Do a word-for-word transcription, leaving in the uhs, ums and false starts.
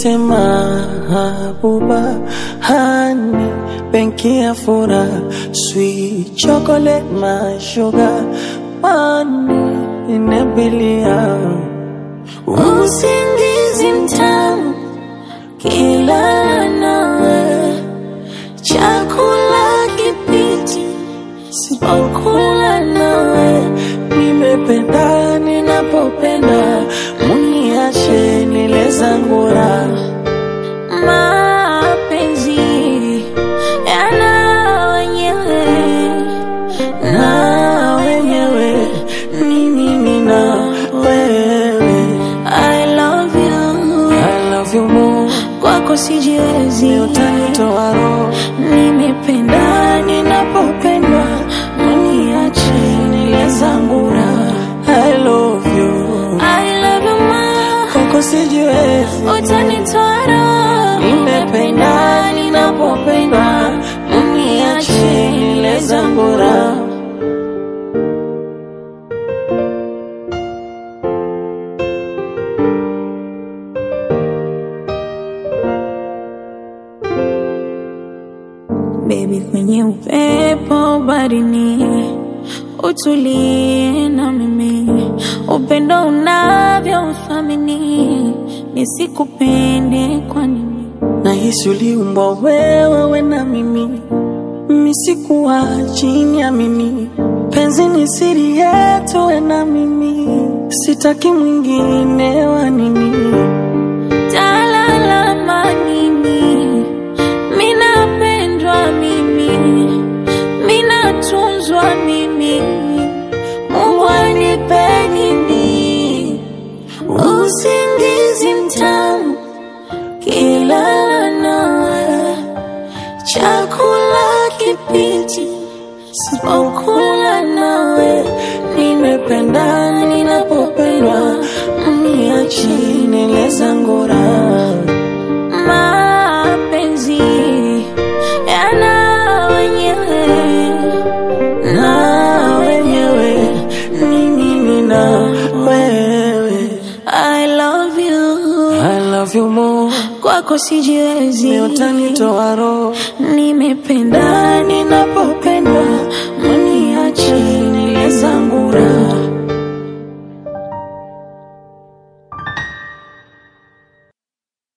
Niite mahabuba, honey, benki ya furaha, sweet chocolate, my sugar, honey, inabilia. Usingizi mtamu kila nawe, chakula kipiti sipokula nawe. Nimependa ninapopenda, muniache nile zangu raha. Mapenzi yana wenyewe, na wenyewe ni mimi na wewe. I love you, I love you more, kwako sijiwezi, utanitoa roho. Nimependa ninapopendwa, Muniache nile zangu raha. I love you, I love you ma, kwako sijiwezi, utanitoa roho. nimependa ninapopendwa, muniache nile zangu raha. Baby, kwenye upepo barini, utulie na mimi. Upendo unavyo uthamini, nisikupende kwa nini? Nahisi uliumbwa wewe we na mimi, mimi sikuwa chini ya mimi. Penzi ni siri yetu we na mimi, sitaki mwingine wa nini. Talalama nini? Minapendwa mimi, minatunzwa mimi, Mungu anipe nini? Usingizi mtamu kila nawe, chakula kipiti sipokula nawe. Nimependa ninapopendwa, mniache nile zangu raha. Mapenzi yana wenyewe, na wenyewe ni mimi na wewe. I love you, I love you more, kwako sijiwezi, utanitoa roho. Nimependa ninapopendwa, Muniache nile zangu raha.